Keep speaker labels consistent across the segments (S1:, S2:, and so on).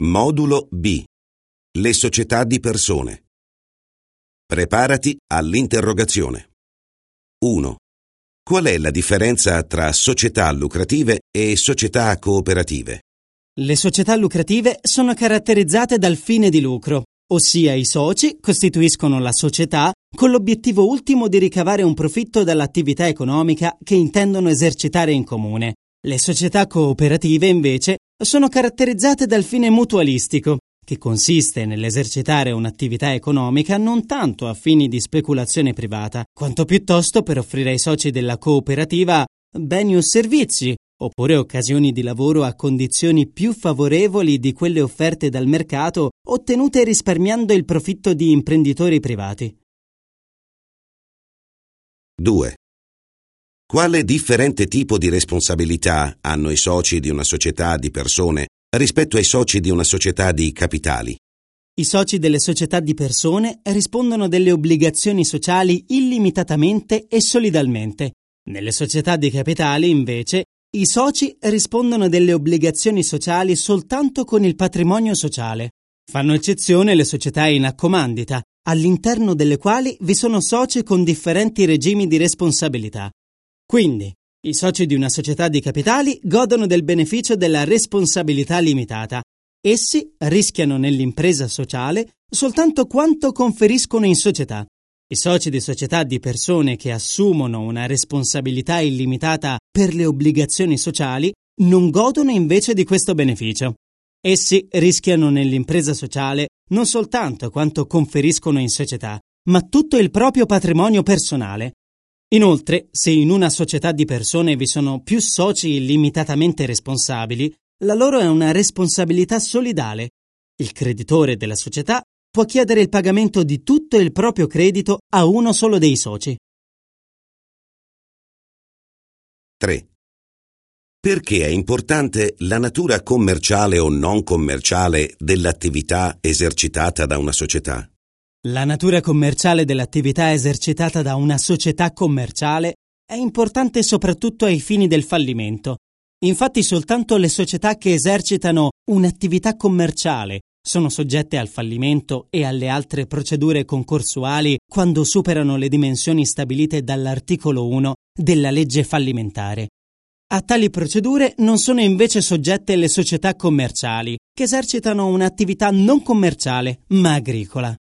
S1: Modulo B. Le società di persone. Preparati all'interrogazione. 1. Qual è la differenza tra società lucrative e società cooperative?
S2: Le società lucrative sono caratterizzate dal fine di lucro, ossia i soci costituiscono la società con l'obiettivo ultimo di ricavare un profitto dall'attività economica che intendono esercitare in comune. Le società cooperative, invece, sono caratterizzate dal fine mutualistico, che consiste nell'esercitare un'attività economica non tanto a fini di speculazione privata, quanto piuttosto per offrire ai soci della cooperativa beni o servizi, oppure occasioni di lavoro a condizioni più favorevoli di quelle offerte dal mercato, ottenute risparmiando il profitto di imprenditori privati.
S1: 2. Quale differente tipo di responsabilità hanno i soci di una società di persone rispetto ai soci di una società di capitali?
S2: I soci delle società di persone rispondono delle obbligazioni sociali illimitatamente e solidalmente. Nelle società di capitali, invece, i soci rispondono delle obbligazioni sociali soltanto con il patrimonio sociale. Fanno eccezione le società in accomandita, all'interno delle quali vi sono soci con differenti regimi di responsabilità. Quindi, i soci di una società di capitali godono del beneficio della responsabilità limitata. Essi rischiano nell'impresa sociale soltanto quanto conferiscono in società. I soci di società di persone che assumono una responsabilità illimitata per le obbligazioni sociali non godono invece di questo beneficio. Essi rischiano nell'impresa sociale non soltanto quanto conferiscono in società, ma tutto il proprio patrimonio personale. Inoltre, se in una società di persone vi sono più soci illimitatamente responsabili, la loro è una responsabilità solidale. Il creditore della società può chiedere il pagamento di tutto il proprio credito a uno solo dei soci.
S1: 3. Perché è importante la natura commerciale o non commerciale dell'attività esercitata da una società?
S2: La natura commerciale dell'attività esercitata da una società commerciale è importante soprattutto ai fini del fallimento. Infatti soltanto le società che esercitano un'attività commerciale sono soggette al fallimento e alle altre procedure concorsuali quando superano le dimensioni stabilite dall'articolo 1 della legge fallimentare. A tali procedure non sono invece soggette le società commerciali, che esercitano un'attività non commerciale, ma agricola.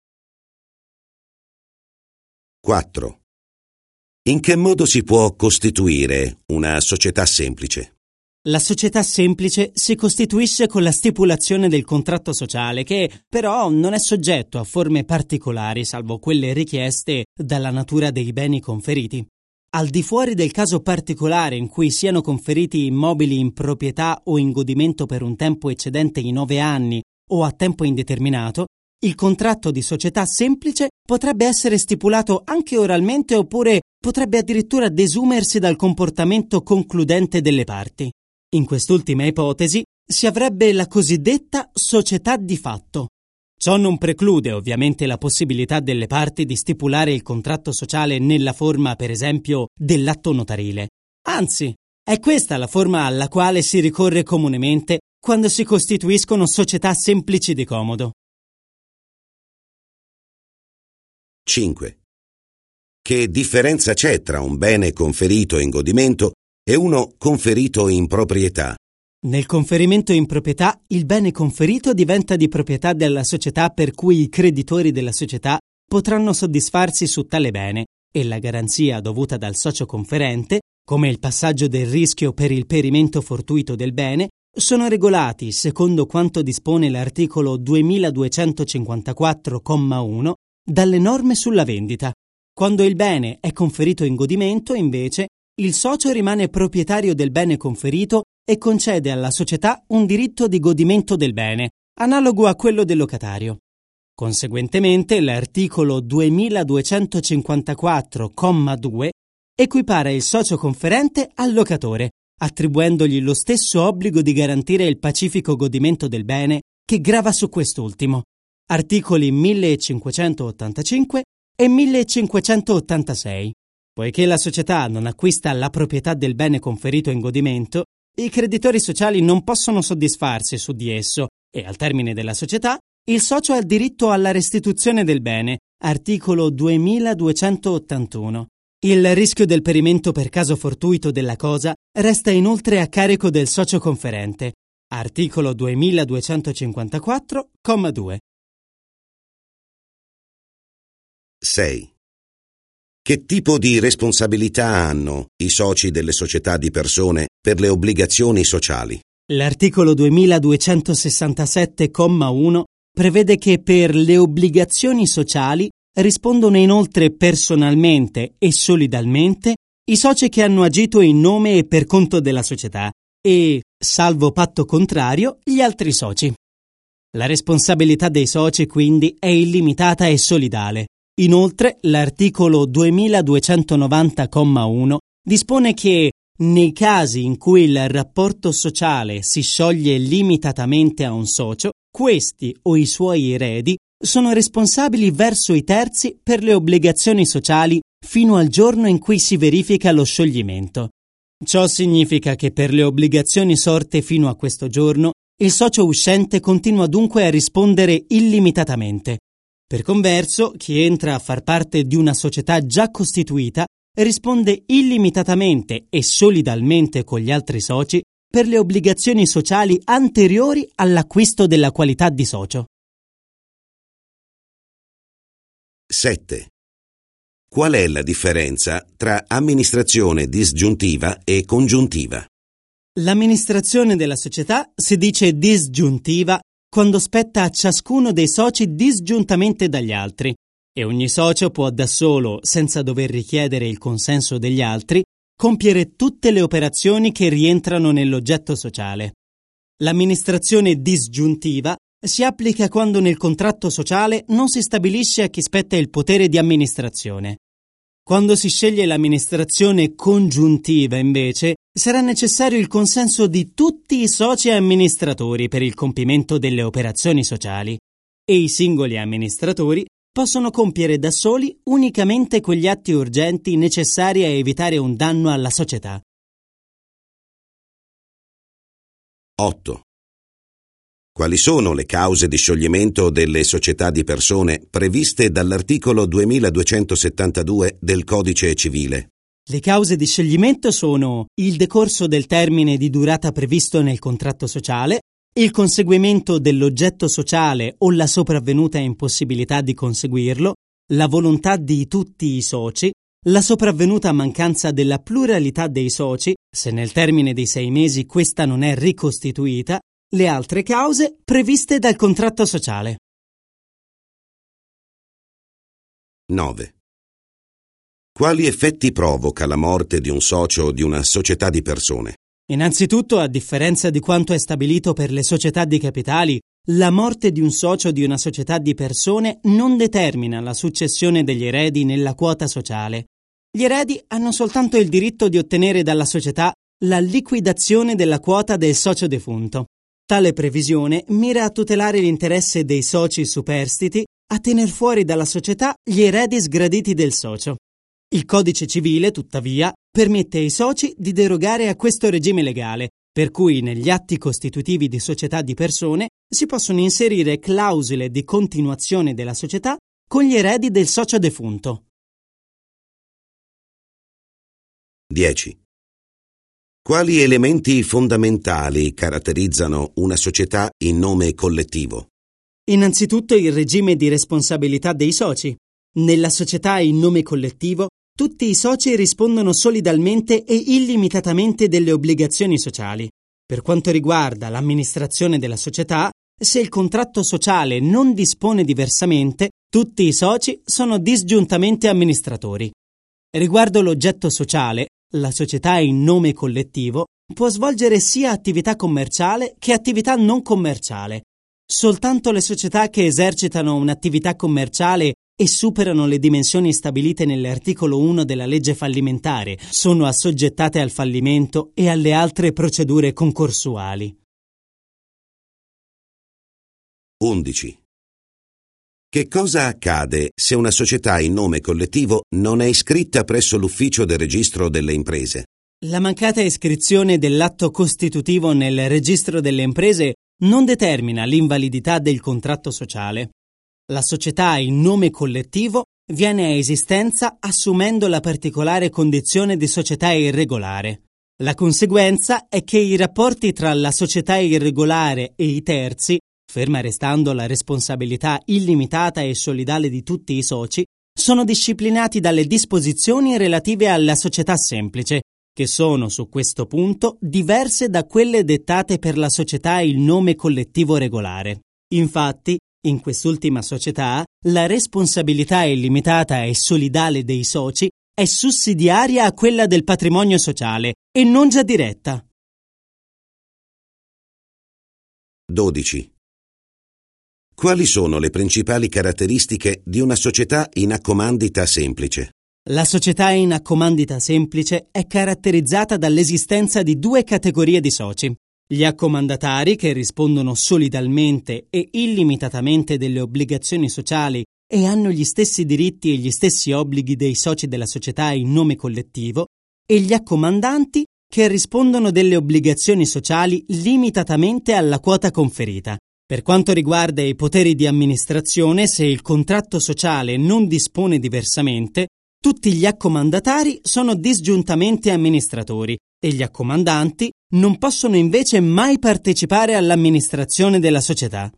S1: 4. In che modo si può costituire una società semplice?
S2: La società semplice si costituisce con la stipulazione del contratto sociale che, però, non è soggetto a forme particolari salvo quelle richieste dalla natura dei beni conferiti. Al di fuori del caso particolare in cui siano conferiti immobili in proprietà o in godimento per un tempo eccedente i 9 anni o a tempo indeterminato, il contratto di società semplice potrebbe essere stipulato anche oralmente oppure potrebbe addirittura desumersi dal comportamento concludente delle parti. In quest'ultima ipotesi si avrebbe la cosiddetta società di fatto. Ciò non preclude ovviamente la possibilità delle parti di stipulare il contratto sociale nella forma, per esempio, dell'atto notarile. Anzi, è questa la forma alla quale si ricorre comunemente quando si costituiscono società semplici di comodo.
S1: 5. Che differenza c'è tra un bene conferito in godimento e uno conferito in proprietà?
S2: Nel conferimento in proprietà, il bene conferito diventa di proprietà della società per cui i creditori della società potranno soddisfarsi su tale bene e la garanzia dovuta dal socio conferente, come il passaggio del rischio per il perimento fortuito del bene, sono regolati secondo quanto dispone l'articolo 2254,1 dalle norme sulla vendita. Quando il bene è conferito in godimento, invece, il socio rimane proprietario del bene conferito e concede alla società un diritto di godimento del bene, analogo a quello del locatario. Conseguentemente, l'articolo 2254,2 equipara il socio conferente al locatore, attribuendogli lo stesso obbligo di garantire il pacifico godimento del bene che grava su quest'ultimo. Articoli 1585 e 1586. Poiché la società non acquista la proprietà del bene conferito in godimento, i creditori sociali non possono soddisfarsi su di esso e al termine della società il socio ha il diritto alla restituzione del bene, articolo 2281. Il rischio del perimento per caso fortuito della cosa resta inoltre a carico del socio conferente, articolo 2254, comma 2.
S1: 6. Che tipo di responsabilità hanno i soci delle società di persone per le obbligazioni sociali?
S2: L'articolo 2267, comma 1 prevede che per le obbligazioni sociali rispondono inoltre personalmente e solidalmente i soci che hanno agito in nome e per conto della società e, salvo patto contrario, gli altri soci. La responsabilità dei soci quindi è illimitata e solidale. Inoltre, l'articolo 2290,1 dispone che, nei casi in cui il rapporto sociale si scioglie limitatamente a un socio, questi o i suoi eredi sono responsabili verso i terzi per le obbligazioni sociali fino al giorno in cui si verifica lo scioglimento. Ciò significa che per le obbligazioni sorte fino a questo giorno, il socio uscente continua dunque a rispondere illimitatamente. Per converso, chi entra a far parte di una società già costituita risponde illimitatamente e solidalmente con gli altri soci per le obbligazioni sociali anteriori all'acquisto della qualità di socio.
S1: 7. Qual è la differenza tra amministrazione disgiuntiva e congiuntiva?
S2: L'amministrazione della società si dice disgiuntiva quando spetta a ciascuno dei soci disgiuntamente dagli altri e ogni socio può da solo, senza dover richiedere il consenso degli altri, compiere tutte le operazioni che rientrano nell'oggetto sociale. L'amministrazione disgiuntiva si applica quando nel contratto sociale non si stabilisce a chi spetta il potere di amministrazione. Quando si sceglie l'amministrazione congiuntiva, invece, sarà necessario il consenso di tutti i soci amministratori per il compimento delle operazioni sociali e i singoli amministratori possono compiere da soli unicamente quegli atti urgenti necessari a evitare un danno alla società.
S1: 8. Quali sono le cause di scioglimento delle società di persone previste dall'articolo 2272 del Codice Civile?
S2: Le cause di scioglimento sono il decorso del termine di durata previsto nel contratto sociale, il conseguimento dell'oggetto sociale o la sopravvenuta impossibilità di conseguirlo, la volontà di tutti i soci, la sopravvenuta mancanza della pluralità dei soci, se nel termine dei 6 mesi questa non è ricostituita, le altre cause previste dal contratto sociale.
S1: 9. Quali effetti provoca la morte di un socio di una società di persone?
S2: Innanzitutto, a differenza di quanto è stabilito per le società di capitali, la morte di un socio di una società di persone non determina la successione degli eredi nella quota sociale. Gli eredi hanno soltanto il diritto di ottenere dalla società la liquidazione della quota del socio defunto. Tale previsione mira a tutelare l'interesse dei soci superstiti, a tener fuori dalla società gli eredi sgraditi del socio. Il Codice Civile, tuttavia, permette ai soci di derogare a questo regime legale, per cui negli atti costitutivi di società di persone si possono inserire clausole di continuazione della società con gli eredi del socio defunto.
S1: 10. Quali elementi fondamentali caratterizzano una società in nome collettivo?
S2: Innanzitutto il regime di responsabilità dei soci. Nella società in nome collettivo, tutti i soci rispondono solidalmente e illimitatamente delle obbligazioni sociali. Per quanto riguarda l'amministrazione della società, se il contratto sociale non dispone diversamente, tutti i soci sono disgiuntamente amministratori. Riguardo l'oggetto sociale, la società in nome collettivo può svolgere sia attività commerciale che attività non commerciale. Soltanto le società che esercitano un'attività commerciale e superano le dimensioni stabilite nell'articolo 1 della legge fallimentare sono assoggettate al fallimento e alle altre procedure concorsuali.
S1: 11. Che cosa accade se una società in nome collettivo non è iscritta presso l'ufficio del registro delle imprese?
S2: La mancata iscrizione dell'atto costitutivo nel registro delle imprese non determina l'invalidità del contratto sociale. La società in nome collettivo viene a esistenza assumendo la particolare condizione di società irregolare. La conseguenza è che i rapporti tra la società irregolare e i terzi, ferma restando la responsabilità illimitata e solidale di tutti i soci, sono disciplinati dalle disposizioni relative alla società semplice, che sono su questo punto diverse da quelle dettate per la società in nome collettivo regolare. Infatti, in quest'ultima società, la responsabilità illimitata e solidale dei soci è sussidiaria a quella del patrimonio sociale e non già diretta.
S1: 12. Quali sono le principali caratteristiche di una società in accomandita semplice?
S2: La società in accomandita semplice è caratterizzata dall'esistenza di due categorie di soci: gli accomandatari, che rispondono solidalmente e illimitatamente delle obbligazioni sociali e hanno gli stessi diritti e gli stessi obblighi dei soci della società in nome collettivo, e gli accomandanti, che rispondono delle obbligazioni sociali limitatamente alla quota conferita. Per quanto riguarda i poteri di amministrazione, se il contratto sociale non dispone diversamente, tutti gli accomandatari sono disgiuntamente amministratori e gli accomandanti non possono invece mai partecipare all'amministrazione della società.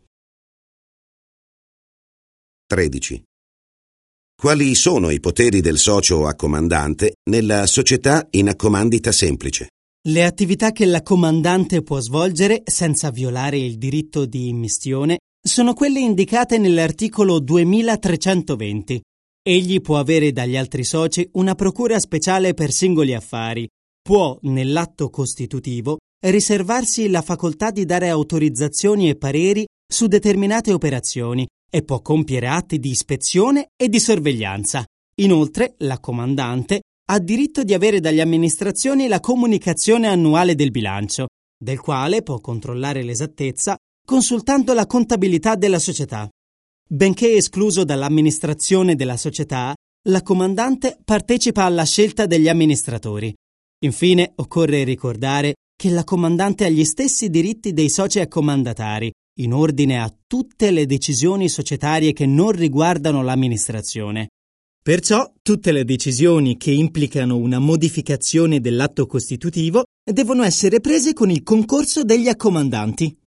S1: 13. Quali sono i poteri del socio accomandante nella società in accomandita semplice?
S2: Le attività che l'accomandante può svolgere senza violare il diritto di immistione sono quelle indicate nell'articolo 2320. Egli può avere dagli altri soci una procura speciale per singoli affari, può, nell'atto costitutivo, riservarsi la facoltà di dare autorizzazioni e pareri su determinate operazioni e può compiere atti di ispezione e di sorveglianza. Inoltre, l'accomandante ha diritto di avere dalle amministrazioni la comunicazione annuale del bilancio, del quale può controllare l'esattezza consultando la contabilità della società. Benché escluso dall'amministrazione della società, l'accomandante partecipa alla scelta degli amministratori. Infine, occorre ricordare che l'accomandante ha gli stessi diritti dei soci accomandatari in ordine a tutte le decisioni societarie che non riguardano l'amministrazione. Perciò, tutte le decisioni che implicano una modificazione dell'atto costitutivo devono essere prese con il concorso degli accomandanti.